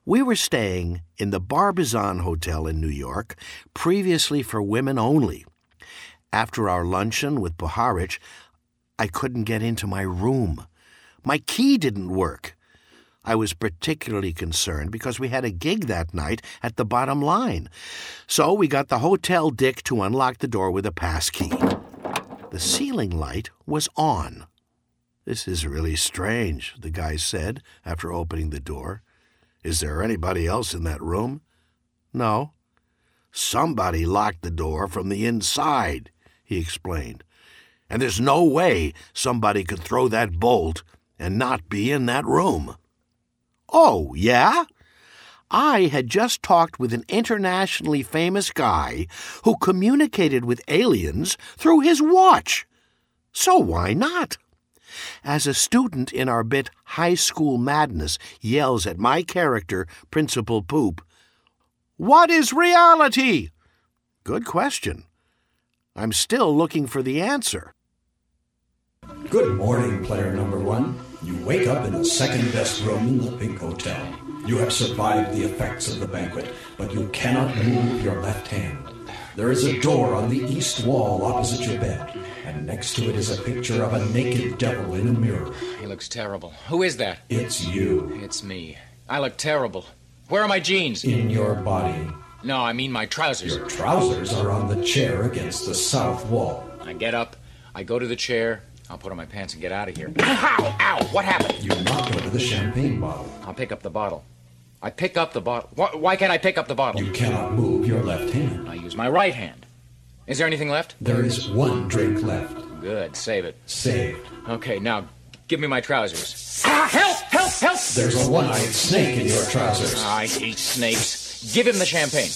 We were staying in the Barbizon Hotel in New York, previously for women only. After our luncheon with Puharich, I couldn't get into my room. My key didn't work. I was particularly concerned because we had a gig that night at the Bottom Line. So we got the hotel dick to unlock the door with a passkey. The ceiling light was on. "This is really strange," the guy said after opening the door. "Is there anybody else in that room?" "No." "Somebody locked the door from the inside," he explained. "And there's no way somebody could throw that bolt and not be in that room." "Oh, yeah?" I had just talked with an internationally famous guy who communicated with aliens through his watch. So why not? As a student in our bit High School Madness yells at my character, Principal Poop, "What is reality?" Good question. I'm still looking for the answer. Good morning, player number one. You wake up in the second-best room in the Pink Hotel. You have survived the effects of the banquet, but you cannot move your left hand. There is a door on the east wall opposite your bed, and next to it is a picture of a naked devil in a mirror. He looks terrible. Who is that? It's you. It's me. I look terrible. Where are my jeans? In your body. No, I mean my trousers. Your trousers are on the chair against the south wall. I get up, I go to the chair, I'll put on my pants and get out of here. Ow! Ow! What happened? You knocked over the champagne bottle. I'll pick up the bottle. I pick up the bottle. Why can't I pick up the bottle? You cannot move your left hand. I use my right hand. Is there anything left? There is one drink left. Good. Save it. Saved. Okay, now give me my trousers. Ah, help! Help! Help! There's a one-eyed snake in your trousers. I hate snakes. Give him the champagne.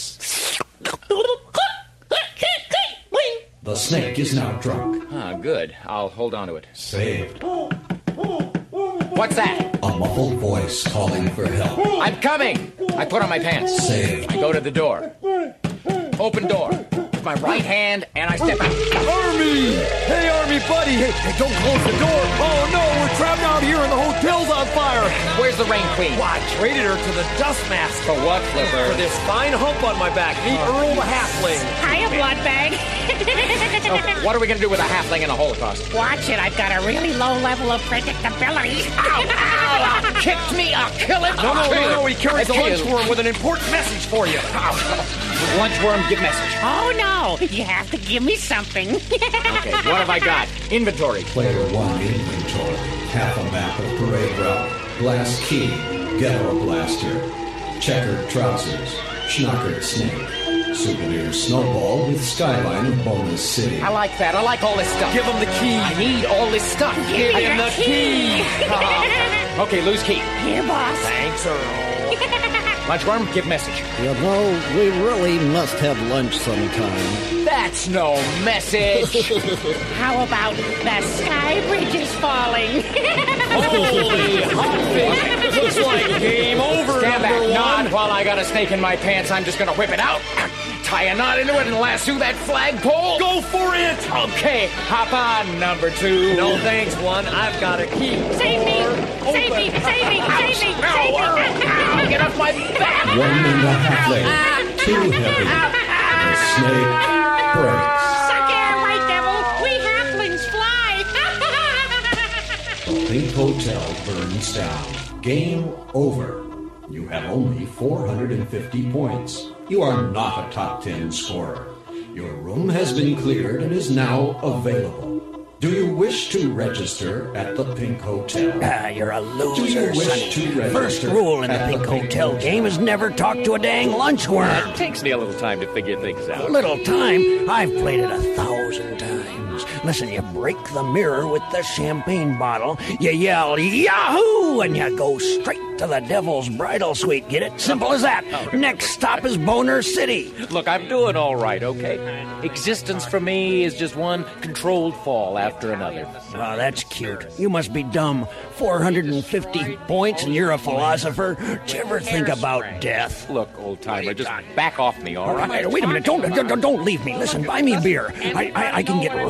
The snake is now drunk. Ah, good. I'll hold on to it. Saved. What's that? A muffled voice calling for help. I'm coming! I put on my pants. Saved. I go to the door. Open door. With my right hand, and I step out. Army! Hey, Army buddy! Hey, don't close the door! Oh no, we're trapped out here and the hotel's on fire! Where's the Rain Queen? Well, I traded her to the Dust Mask. For what, Flipper? For this fine hump on my back. Meet Earl the Halfling. Hiya, blood bag. Okay, what are we going to do with a halfling and a Holocaust? Watch it, I've got a really low level of predictability. Ow! Ow! Kicked me, I'll kill him! No, he carries a I'll kill lunchworm with an important message for you. Lunchworm, give message. Oh, no, you have to give me something. Okay, what have I got? Inventory. Player one inventory. Half a map of parade route. Glass key. Ghetto blaster. Checkered trousers. Schnockered snake. Souvenir snowball with skyline of Bonus City. I like that. I like all this stuff. Give him the key. I need all this stuff. Give me him the the key. Okay, lose key. Here, boss. Thanks, Earl. Lunchworm, give message. You know, we really must have lunch sometime. That's no message. How about the sky bridge is falling? Holy hotfish! Looks like game over, Stand back. number one. Not while I got a snake in my pants. I'm just going to whip it out, tie a knot into it, and lasso that flagpole. Go for it! Okay, hop on, number two. No thanks, one. I've got a key. Save me! Door Save me! open. Save me! Save me! Save me! Ow, get off my back. 1 1/2 leg. Too heavy. The snake breaks. Suck air, white devil! We halflings fly! The Pink Hotel burns down. Game over. You have only 450 points. You are not a top 10 scorer. Your room has been cleared and is now available. Do you wish to register at the Pink Hotel? You're a Do you loser, wish Sonny. to register First rule in the at Pink Hotel Hotel? game is never talk to a dang lunchworm. Takes me a little time to figure things out. Little time? I've played it 1,000 times. Listen, you break the mirror with the champagne bottle, you yell, Yahoo! And you go straight to the Devil's Bridal Suite. Get it? Simple as that. Next stop is Boner City. Look, I'm doing all right, okay? Existence for me is just one controlled fall after another. Oh, that's cute. You must be dumb. 450 points and you're a philosopher. Did you ever think about death? Look, old timer, just back off me, all right? Wait a minute. Don't leave me. Listen, buy me a beer. I can get rid of that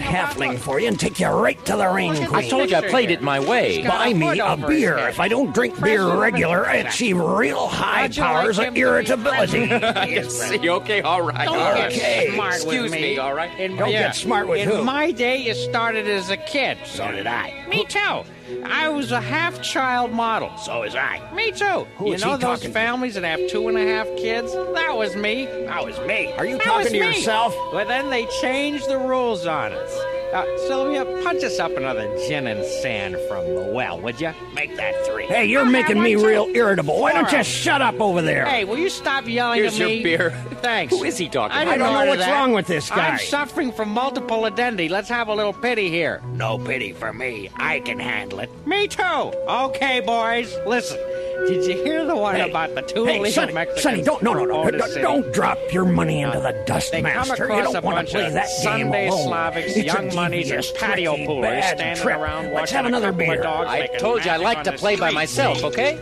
halfling for you and take you right to the Rain Queen. I told you I played it my way. Buy me a beer. If I don't drink beer regular, I achieve real high powers of irritability. I can see. Okay, all right. Okay. Excuse me, all right? Don't get smart with who? In my day, it started as a kid. So did I. Me too. I was a half-child model. So was I. Me too. Who is he those talking to? families that have 2.5 kids? That was me. That was me. Are you That talking was to me. yourself? But then they changed the rules on us. Sylvia, punch us up another gin and sand from the well, would you? Make that 3. Hey, you're making me real irritable. Why don't you shut up over there? Hey, will you stop yelling Here's at me? your beer. Thanks. Who is he talking I to? don't know what's wrong with this guy. I'm suffering from multiple identity. Let's have a little pity here. No pity for me. I can handle it. Me too. Okay, boys, listen. Did you hear the one about the two illegal Sonny, Mexicans? Sonny, don't don't drop your money into the dust They come master. across You a don't want bunch to play of that game Sunday alone. Slavics, It's young a monies, and devious, patio tricky, poolers bad standing trip. around Let's watching have another a couple beer. of dogs I making told you I magic like on to the play by street. myself, okay?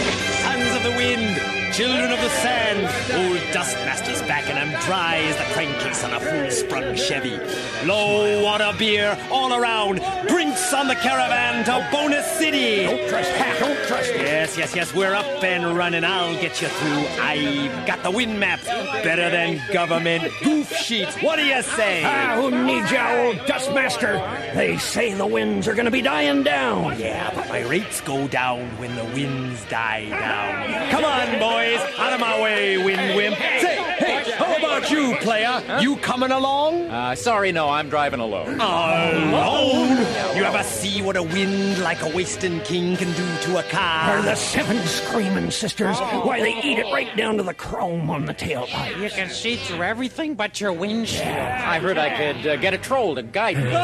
Sons of the wind, children of the sand, old Dustmaster's back and I'm dry as the crankcase on a full-sprung Chevy. Low water beer all around, drinks on the caravan to Bonus City. Don't trust him. Don't trust him. Yes, we're up and running. I'll get you through. I've got the wind map, better than government goof sheets. What do you say? Who needs you, old dustmaster? They say the winds are going to be dying down. Yeah, but my rates go down when the winds die down. Come on, boys, out of my way, wind wimp. Say, hey, how about you, player? You coming along? Sorry, no, I'm driving alone. Alone? You ever see what a wind like a Western King can do to a car? Are the 7 screaming sisters? Why, they eat it right down to the chrome on the tailpipe. You can see through everything but your windshield. I heard I could get a troll to guide me.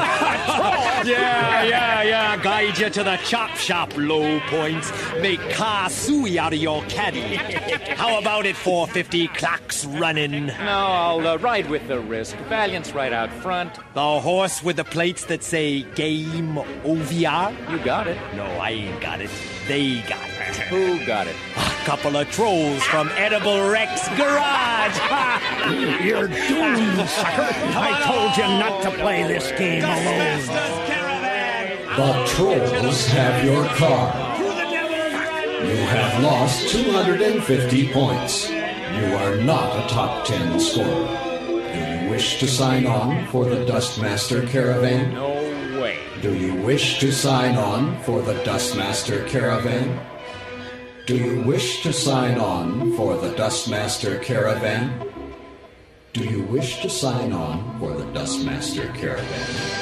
Yeah. Guide you to the chop shop, low points. Make car suey out of your caddy. How about it, 450 clocks running? No, I'll ride with the risk. Valiant's right out front. The horse with the plates that say Game OVR? You got it. No, I ain't got it. They got it. Who got it? A couple of trolls from Edible Rex Garage. You're doomed, sucker. I told you not to play this game alone. The trolls have your car. You have lost 250 points. You are not a top 10 scorer. Do you wish to sign on for the Dustmaster Caravan? No way. Do you wish to sign on for the Dustmaster Caravan? Do you wish to sign on for the Dustmaster Caravan? Do you wish to sign on for the Dustmaster Caravan?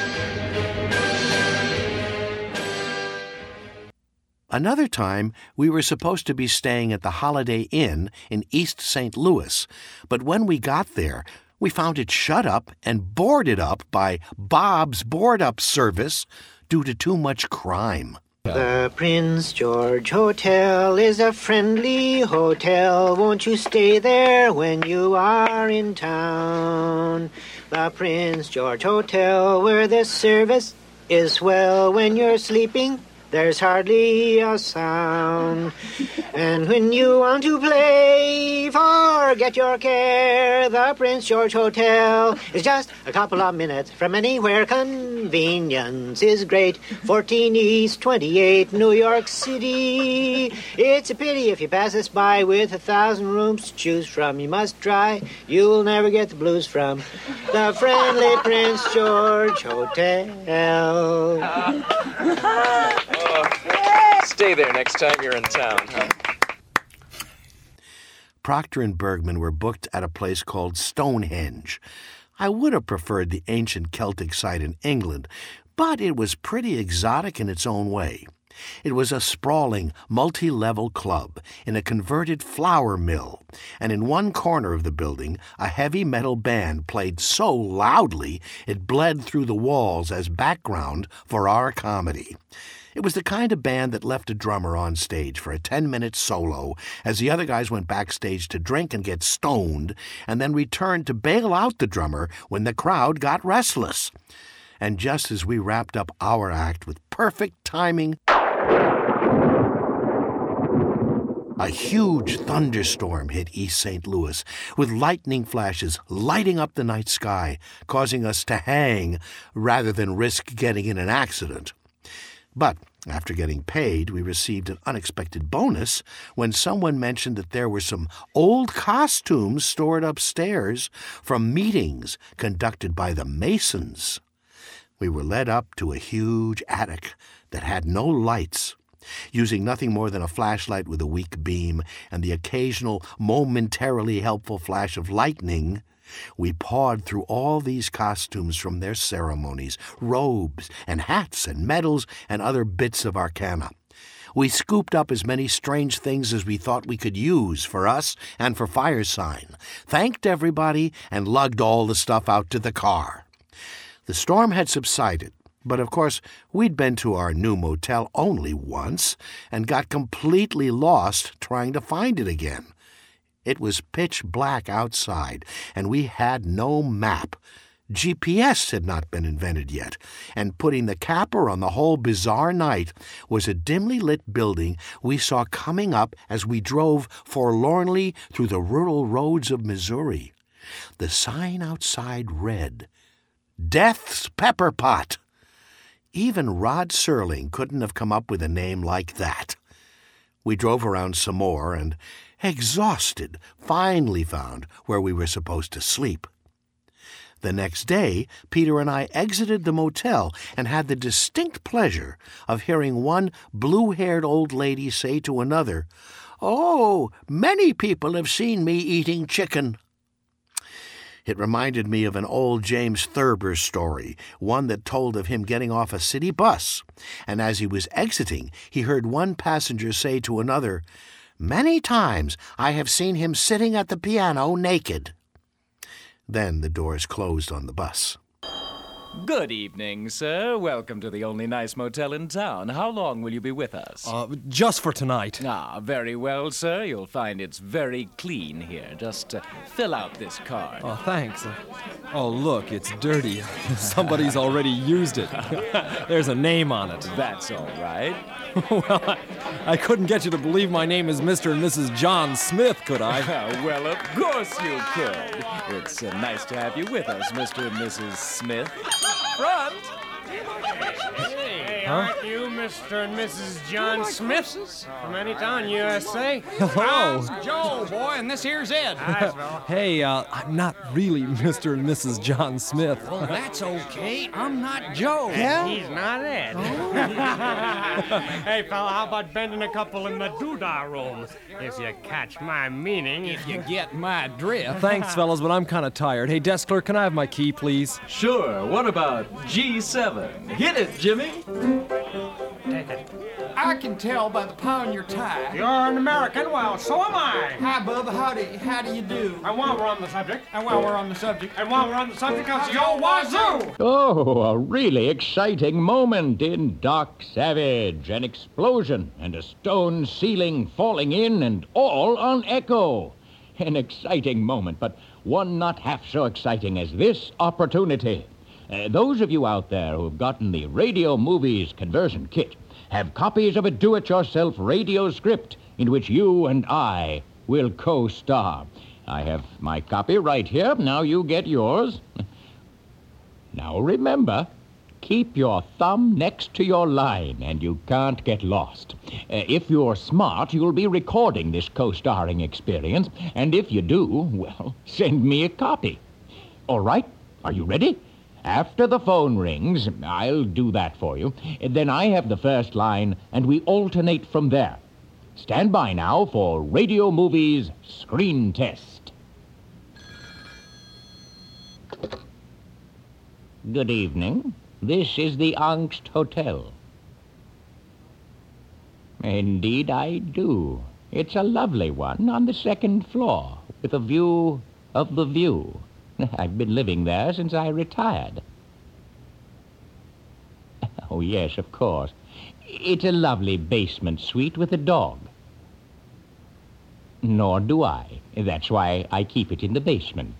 Another time, we were supposed to be staying at the Holiday Inn in East St. Louis, but when we got there, we found it shut up and boarded up by Bob's Board Up Service due to too much crime. The Prince George Hotel is a friendly hotel. Won't you stay there when you are in town? The Prince George Hotel, where the service is swell. When you're sleeping, there's hardly a sound. And when you want to play, forget your care. The Prince George Hotel is just a couple of minutes from anywhere. Convenience is great. 14 East 28, New York City. It's a pity if you pass us by with 1,000 rooms to choose from. You must try. You'll never get the blues from the friendly Prince George Hotel. Stay there next time you're in town, huh? Proctor and Bergman were booked at a place called Stonehenge. I would have preferred the ancient Celtic site in England, but it was pretty exotic in its own way. It was a sprawling, multi-level club in a converted flour mill, and in one corner of the building, a heavy metal band played so loudly it bled through the walls as background for our comedy. It was the kind of band that left a drummer on stage for a 10-minute solo as the other guys went backstage to drink and get stoned, and then returned to bail out the drummer when the crowd got restless. And just as we wrapped up our act with perfect timing, A huge thunderstorm hit East St. Louis, with lightning flashes lighting up the night sky, causing us to hang rather than risk getting in an accident. But after getting paid, we received an unexpected bonus when someone mentioned that there were some old costumes stored upstairs from meetings conducted by the Masons. We were led up to a huge attic that had no lights. Using nothing more than a flashlight with a weak beam and the occasional momentarily helpful flash of lightning, we pawed through all these costumes from their ceremonies, robes and hats and medals and other bits of arcana. We scooped up as many strange things as we thought we could use for us and for Firesign, thanked everybody, and lugged all the stuff out to the car. The storm had subsided, but of course we'd been to our new motel only once and got completely lost trying to find it again. It was pitch black outside, and we had no map. GPS had not been invented yet, and putting the capper on the whole bizarre night was a dimly lit building we saw coming up as we drove forlornly through the rural roads of Missouri. The sign outside read, "Death's Pepper Pot." Even Rod Serling couldn't have come up with a name like that. We drove around some more and, exhausted, finally found where we were supposed to sleep. The next day, Peter and I exited the motel and had the distinct pleasure of hearing one blue-haired old lady say to another, "Oh, many people have seen me eating chicken." It reminded me of an old James Thurber story, one that told of him getting off a city bus, and as he was exiting, he heard one passenger say to another, "Many times I have seen him sitting at the piano naked." Then the doors closed on the bus. Good evening, sir. Welcome to the only nice motel in town. How long will you be with us? Just for tonight. Ah, very well, sir. You'll find it's very clean here. Just fill out this card. Oh, thanks. Oh, look, it's dirty. Somebody's already used it. There's a name on it. That's all right. Well, I couldn't get you to believe my name is Mr. and Mrs. John Smith, could I? Well, of course you could. It's nice to have you with us, Mr. and Mrs. Smith. Front! Hey, aren't you Mr. and Mrs. John Smith from Anytown, USA? Hello. How's Joe, boy, and this here's Ed. Hi, fella. Hey, I'm not really Mr. and Mrs. John Smith. Well, that's okay. I'm not Joe. Yeah? He's not Ed. Oh. Hey, fella, how about bending a couple in the doodah room? If you catch my meaning, if you get my drift. Thanks, fellas, but I'm kind of tired. Hey, desk clerk, can I have my key, please? Sure. What about G7? Hit it, Jimmy. Take it. I can tell by the pound your tie. You're an American? Well, so am I. Hi, Bub. How do you do? And while we're on the subject, how's your wazoo? Oh, a really exciting moment in Doc Savage. An explosion and a stone ceiling falling in and all on echo. An exciting moment, but one not half so exciting as this opportunity. Those of you out there who've gotten the Radio Movies Conversion Kit have copies of a do-it-yourself radio script in which you and I will co-star. I have my copy right here. Now you get yours. Now remember, keep your thumb next to your line and you can't get lost. If you're smart, you'll be recording this co-starring experience, and if you do, well, send me a copy. All right? Are you ready? After the phone rings, I'll do that for you. Then I have the first line, and we alternate from there. Stand by now for Radio Movies Screen Test. Good evening. This is the Angst Hotel. Indeed, I do. It's a lovely one on the second floor, with a view of the view. I've been living there since I retired. Oh, yes, of course. It's a lovely basement suite with a dog. Nor do I. That's why I keep it in the basement.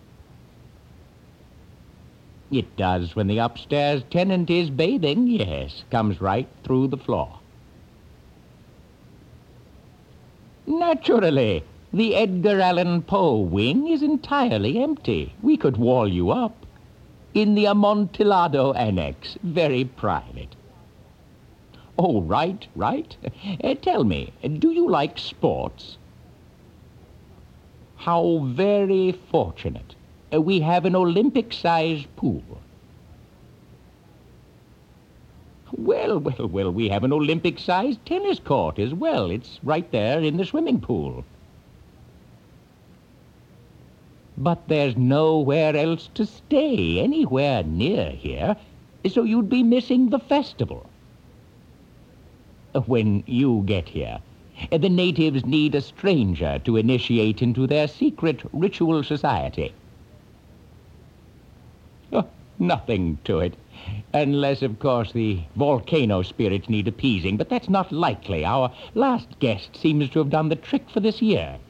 It does when the upstairs tenant is bathing, yes. Comes right through the floor. Naturally. The Edgar Allan Poe wing is entirely empty. We could wall you up. In the Amontillado Annex. Very private. Oh, right. Tell me, do you like sports? How very fortunate. We have an Olympic-sized pool. Well, we have an Olympic-sized tennis court as well. It's right there in the swimming pool. But there's nowhere else to stay anywhere near here, so you'd be missing the festival. When you get here, the natives need a stranger to initiate into their secret ritual society. Oh, nothing to it. Unless, of course, the volcano spirits need appeasing, but that's not likely. Our last guest seems to have done the trick for this year.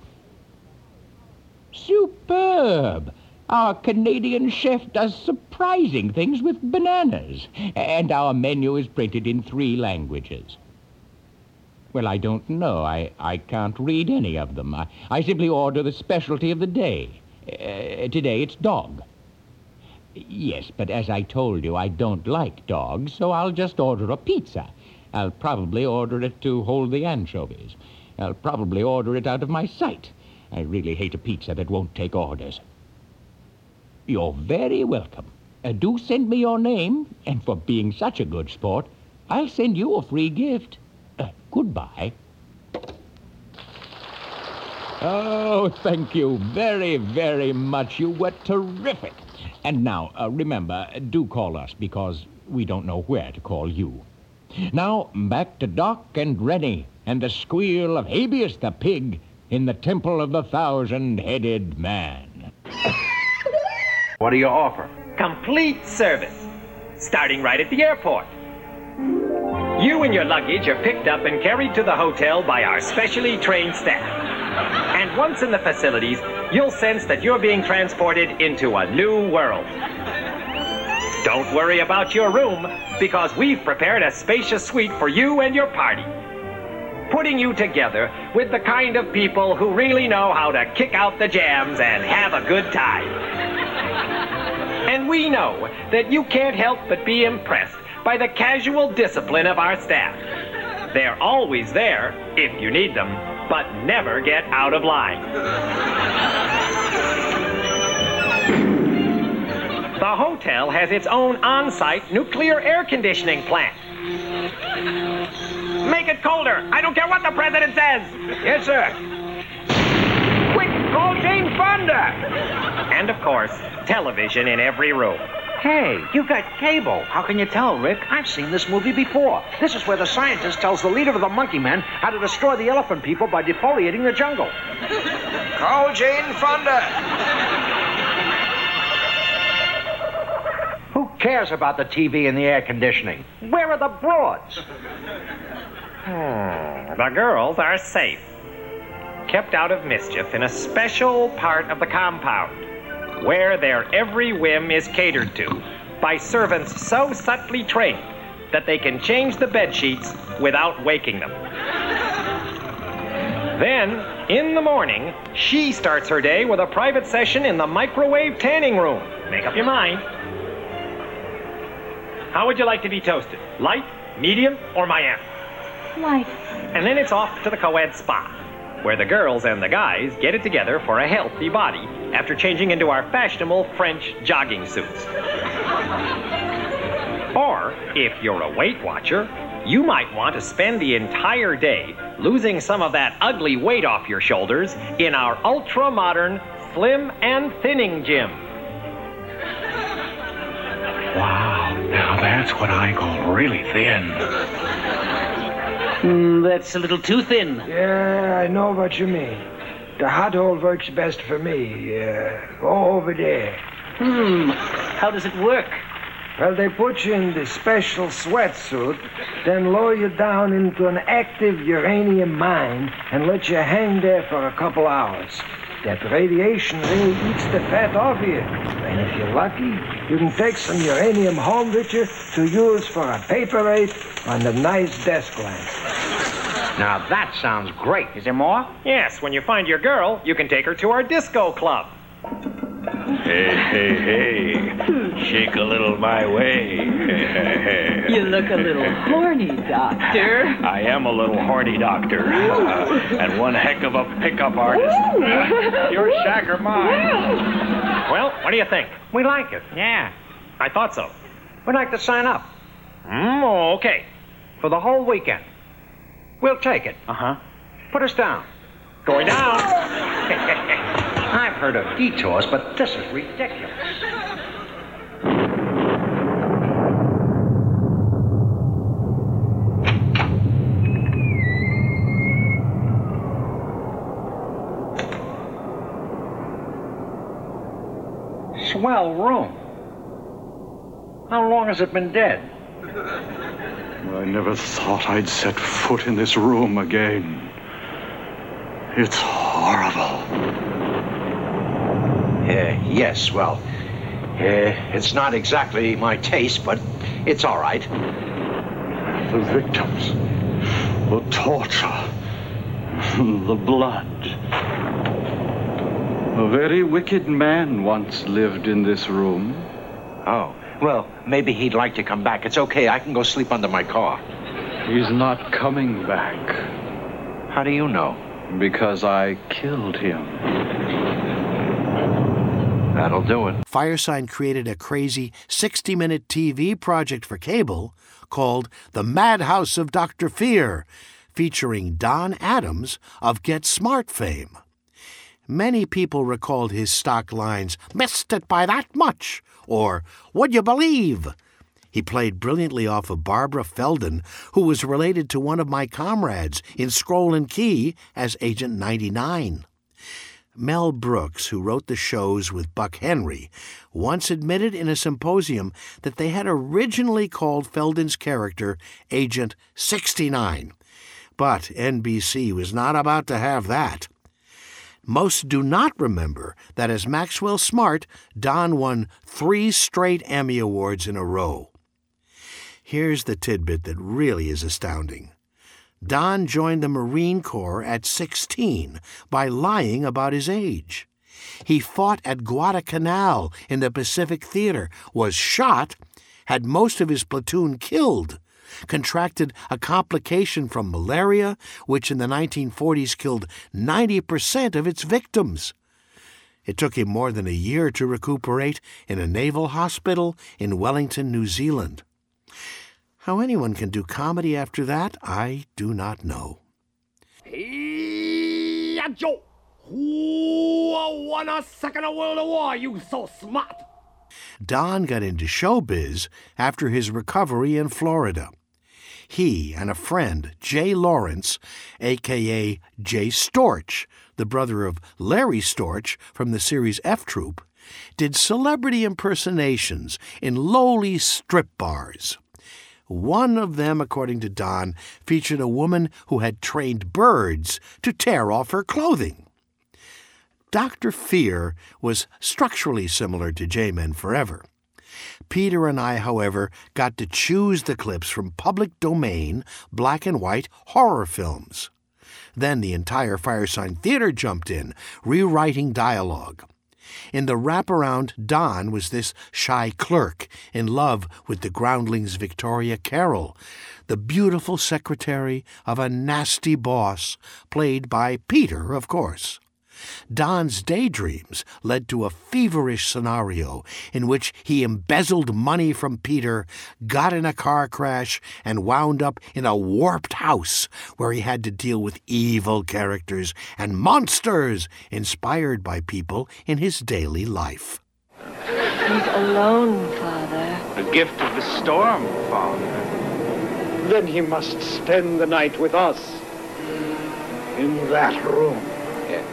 Superb! Our Canadian chef does surprising things with bananas, and our menu is printed in 3 languages. Well, I don't know. I can't read any of them. I simply order the specialty of the day. Today it's dog. Yes, but as I told you, I don't like dogs, so I'll just order a pizza. I'll probably order it to hold the anchovies. I'll probably order it out of my sight. I really hate a pizza that won't take orders. You're very welcome. Do send me your name, and for being such a good sport, I'll send you a free gift. Goodbye. Oh, thank you very, very much. You were terrific. And now, remember, do call us, because we don't know where to call you. Now, back to Doc and Rennie, and the squeal of Habeas the pig in the Temple of the Thousand-Headed Man. What do you offer? Complete service, starting right at the airport. You and your luggage are picked up and carried to the hotel by our specially trained staff. And once in the facilities, you'll sense that you're being transported into a new world. Don't worry about your room, because we've prepared a spacious suite for you and your party, putting you together with the kind of people who really know how to kick out the jams and have a good time. And we know that you can't help but be impressed by the casual discipline of our staff. They're always there if you need them, but never get out of line. The hotel has its own on-site nuclear air conditioning plant. Make it colder. I don't care what the president says. Yes, sir. Quick, call Jane Fonda. And, of course, television in every room. Hey, you got cable. How can you tell, Rick? I've seen this movie before. This is where the scientist tells the leader of the monkey men how to destroy the elephant people by defoliating the jungle. Call Jane Fonda. Who cares about the TV and the air conditioning? Where are the broads? The girls are safe, kept out of mischief in a special part of the compound, where their every whim is catered to by servants so subtly trained that they can change the bed sheets without waking them. Then, in the morning, she starts her day with a private session in the microwave tanning room. Make up your mind. How would you like to be toasted? Light, medium, or Miami? Light. And then it's off to the co-ed spa, where the girls and the guys get it together for a healthy body after changing into our fashionable French jogging suits. Or, if you're a Weight Watcher, you might want to spend the entire day losing some of that ugly weight off your shoulders in our ultra-modern slim and thinning gym. Wow, now that's what I call really thin. That's a little too thin. Yeah, I know what you mean. The hot hole works best for me. Go over there. How does it work? Well, they put you in this special sweatsuit, then lower you down into an active uranium mine and let you hang there for a couple hours. That radiation really eats the fat off you. And if you're lucky, you can take some uranium home with you to use for a paper weight on the nice desk lamp. Now that sounds great. Is there more? Yes, when you find your girl, you can take her to our disco club. Hey. Shake a little my way. You look a little horny, Doctor. I am a little horny doctor. And one heck of a pickup artist. Your shack or mine. Well, what do you think? We like it. Yeah, I thought so. We'd like to sign up. Okay. For the whole weekend. We'll take it. Uh-huh. Put us down. Going down. I've heard of detours, but this is ridiculous. Swell room. How long has it been dead? I never thought I'd set foot in this room again. It's horrible. Yes, well, it's not exactly my taste, but it's all right. The victims, the torture, the blood. A very wicked man once lived in this room. Oh, well, maybe he'd like to come back. It's okay, I can go sleep under my car. He's not coming back. How do you know? Because I killed him. That'll do it. Firesign created a crazy 60-minute TV project for cable called The Madhouse of Dr. Fear, featuring Don Adams of Get Smart fame. Many people recalled his stock lines, "Missed it by that much," or "Would you believe?" He played brilliantly off of Barbara Feldon, who was related to one of my comrades in Scroll and Key as Agent 99. Mel Brooks, who wrote the shows with Buck Henry, once admitted in a symposium that they had originally called Feldon's character Agent 69. But NBC was not about to have that. Most do not remember that as Maxwell Smart, Don won 3 straight Emmy Awards in a row. Here's the tidbit that really is astounding. Don joined the Marine Corps at 16 by lying about his age. He fought at Guadalcanal in the Pacific Theater, was shot, had most of his platoon killed, contracted a complication from malaria, which in the 1940s killed 90% of its victims. It took him more than a year to recuperate in a naval hospital in Wellington, New Zealand. How anyone can do comedy after that, I do not know. Hey, Joe! Who won a Second World War, you so smart? Don got into showbiz after his recovery in Florida. He and a friend, Jay Lawrence, a.k.a. Jay Storch, the brother of Larry Storch from the series F Troop, did celebrity impersonations in lowly strip bars. One of them, according to Don, featured a woman who had trained birds to tear off her clothing. Dr. Fear was structurally similar to J-Men Forever. Peter and I, however, got to choose the clips from public domain, black and white horror films. Then the entire Firesign Theater jumped in, rewriting dialogue. In the wraparound, Don was this shy clerk in love with the groundling's Victoria Carroll, the beautiful secretary of a nasty boss, played by Peter, of course. Don's daydreams led to a feverish scenario in which he embezzled money from Peter, got in a car crash, and wound up in a warped house where he had to deal with evil characters and monsters inspired by people in his daily life. He's alone, Father. A gift of the storm, Father. Then he must spend the night with us. In that room. Yes.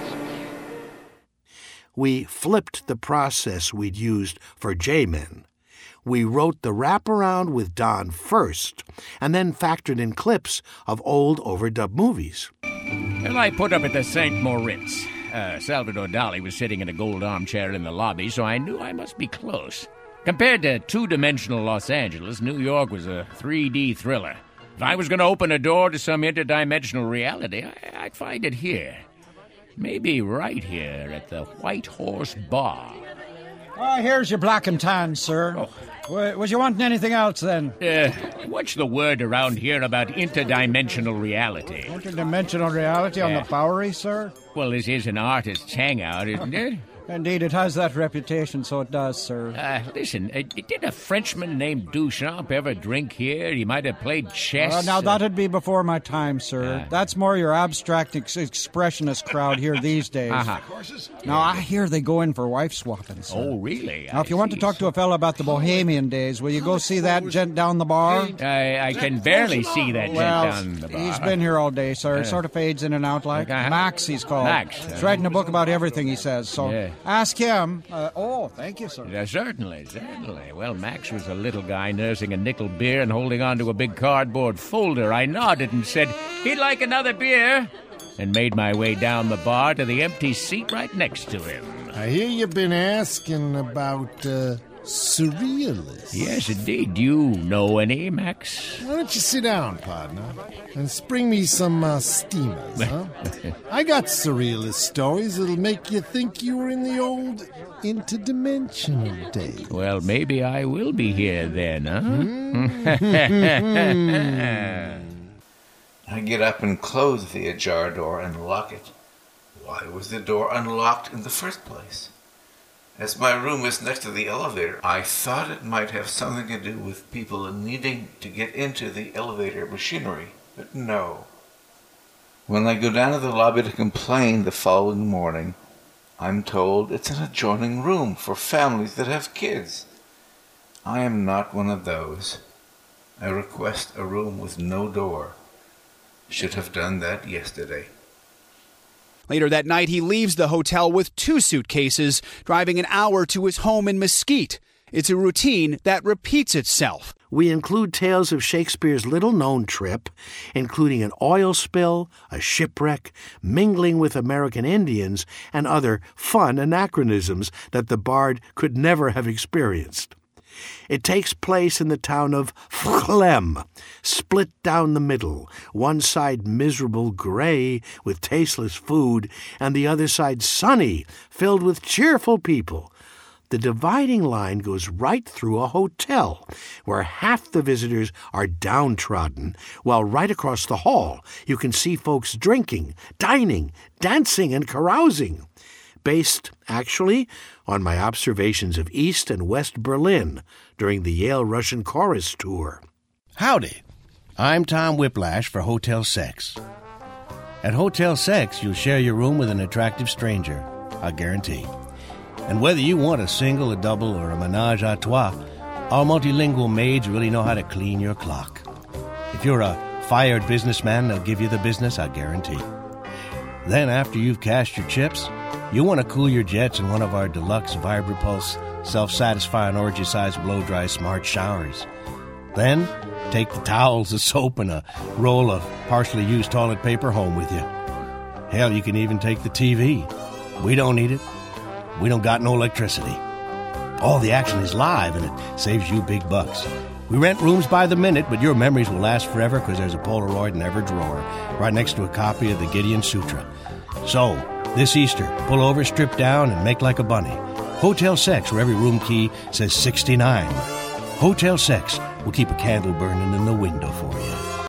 We flipped the process we'd used for J-Men. We wrote the wraparound with Don first, and then factored in clips of old overdubbed movies. Well, I put up at the St. Moritz. Salvador Dali was sitting in a gold armchair in the lobby, so I knew I must be close. Compared to two-dimensional Los Angeles, New York was a 3D thriller. If I was going to open a door to some interdimensional reality, I'd find it here. Maybe right here at the White Horse Bar. Here's your black and tan, sir. Oh. Was you wanting anything else, then? What's the word around here about interdimensional reality? Interdimensional reality on the Bowery, sir? Well, this is an artist's hangout, isn't it? Indeed, it has that reputation, so it does, sir. Listen, did a Frenchman named Duchamp ever drink here? He might have played chess. Now, that'd be before my time, sir. That's more your abstract expressionist crowd here these days. Now, I hear they go in for wife swapping, sir. Oh, really? Now, if you want to talk to a fella about the Bohemian days, will you go see that gent down the bar? I can barely see that gent down the bar. He's been here all day, sir. He sort of fades in and out like. Max, he's called. Max. He's writing a book about everything, he says, so... Ask him. Thank you, sir. Yeah, certainly. Well, Max was a little guy nursing a nickel beer and holding on to a big cardboard folder. I nodded and said, he'd like another beer, and made my way down the bar to the empty seat right next to him. I hear you've been asking about surrealists. Yes, indeed. Do you know any, Max? Why don't you sit down, partner, and spring me some steamers, huh? I got surrealist stories that'll make you think you were in the old interdimensional days. Well, maybe I will be here then, huh? I get up and close the ajar door and lock it. Why was the door unlocked in the first place? As my room is next to the elevator, I thought it might have something to do with people needing to get into the elevator machinery, but no. When I go down to the lobby to complain the following morning, I'm told it's an adjoining room for families that have kids. I am not one of those. I request a room with no door. Should have done that yesterday. Later that night, he leaves the hotel with 2 suitcases, driving an hour to his home in Mesquite. It's a routine that repeats itself. We include tales of Shakespeare's little-known trip, including an oil spill, a shipwreck, mingling with American Indians, and other fun anachronisms that the bard could never have experienced. It takes place in the town of Pflem, split down the middle, one side miserable gray with tasteless food, and the other side sunny, filled with cheerful people. The dividing line goes right through a hotel, where half the visitors are downtrodden, while right across the hall you can see folks drinking, dining, dancing, and carousing. Based, actually, on my observations of East and West Berlin during the Yale Russian Chorus Tour. Howdy. I'm Tom Whiplash for Hotel Sex. At Hotel Sex, you'll share your room with an attractive stranger, I guarantee. And whether you want a single, a double, or a menage a trois, our multilingual maids really know how to clean your clock. If you're a fired businessman, they'll give you the business, I guarantee. Then, after you've cashed your chips, you'll want to cool your jets in one of our deluxe Vibrapulse self-satisfying orgy-sized blow-dry smart showers. Then, take the towels, the soap, and a roll of partially used toilet paper home with you. Hell, you can even take the TV. We don't need it. We don't got no electricity. All the action is live, and it saves you big bucks. We rent rooms by the minute, but your memories will last forever because there's a Polaroid in every drawer, right next to a copy of the Gideon Sutra. So, this Easter, pull over, strip down, and make like a bunny. Hotel Sex, where every room key says 69. Hotel Sex will keep a candle burning in the window for you.